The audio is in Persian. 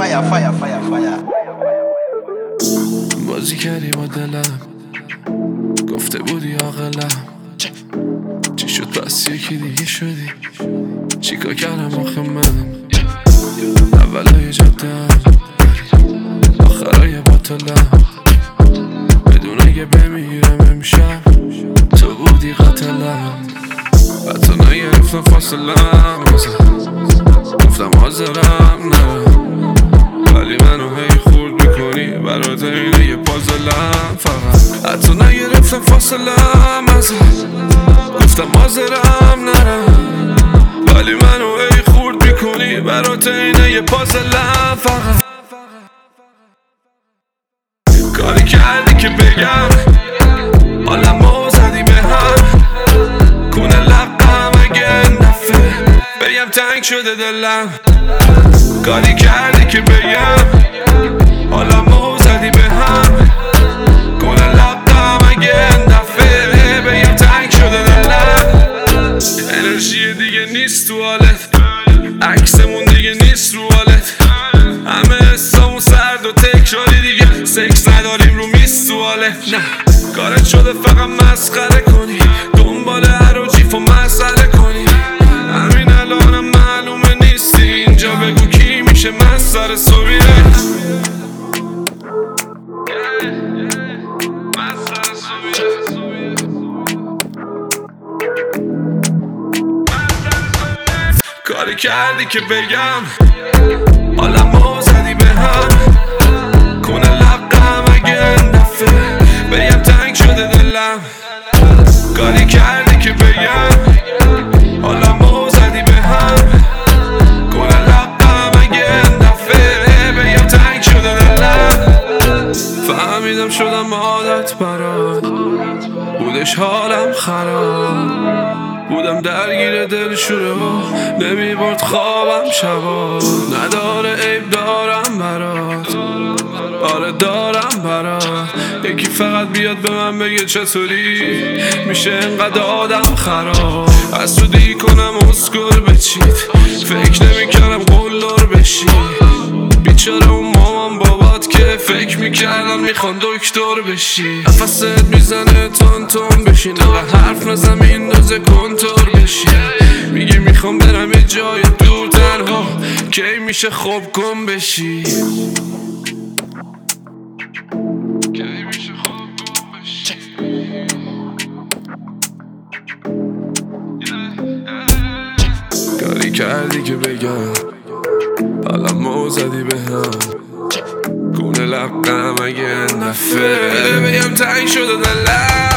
بازی کردی با دلم، گفته بودی عاقلم، چی شد پس یکی دیگه شدی؟ چیکار کردم آخه من؟ اولای جادم آخرای باطلم، بدون اگه بمیرم امشب تو بودی قاتلم. حتی نگرفتم فاصلم، گفتم حاضرم نرم، ولی منو هی خورد میکنی برات اینه یه پازلم. فقط حتی نگرفتم فاصلم، گفتم حاضرم نرم، ولی منو هی خورد میکنی برات اینه یه پازلم. فقط کاری کردی که بگم حالمو زدی به هم، کونه لقم اگه نفه بگم تنگ شده دلم. کاری کردی که بگم حالمو زدی به هم، کونه لقم اگه نفه بگم تنگ شده دلم. انرژی دیگه نیست تو حالت، عکسمون دیگه نیست رو حالت، همه حسامون سرد و تکراری دیگه، سکس نداریم رو میز تو حالت. نه کارت شده فقط مسخره کنی، دنبال هر و جیف و مسئله کنی، همین الانم معلومه نیستی اینجا، بگو کی میشه من سر صبیره. کاری کردی که بگم حالمو زدی به هم، کونه لقم اگه نفه بگم تنگ شده دلم. کاری کردی که بگم حالمو زدی به هم، کونه لقم اگه نفه بگم تنگ شده دلم. فهمیدم شدم عادت برات، بودش حالم خراب، بودم درگیر دلشوره و نمیبرد خوابم شبا. نداره عیب دارم برات، آره دارم برات، یکی فقط بیاد به من بگه چطوری میشه انقدر آدم خراب. حسودی کنم اسکر بچید، فکر نمیکردم قلدر بشی، بیچاره اون مامان بابات که فکر میکردن میخوان دکتر بشی. نفست میزنه تون تون بشین، انقدر حرف نزن میندازه کنتور بشی، میگی میخوام برم یه جای دور تنها، کی میشه خوب کن بشی. کاری کردی که بگم حالمو زدی به هم، کونه لقم اگه نفه بگم تنگ شده دلم.